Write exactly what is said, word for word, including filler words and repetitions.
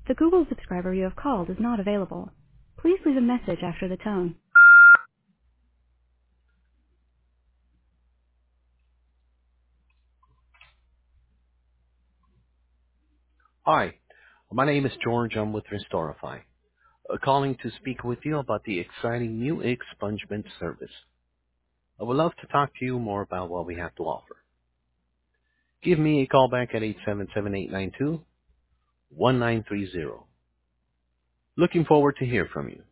The Google subscriber you have called is not available. Please leave a message after the tone. Hi, my name is George. I'm with Restorify, uh, calling to speak with you about the exciting new expungement service. I would love to talk to you more about what we have to offer. Give me a call back at eight seven seven, eight nine two, one nine three zero. Looking forward to hear from you.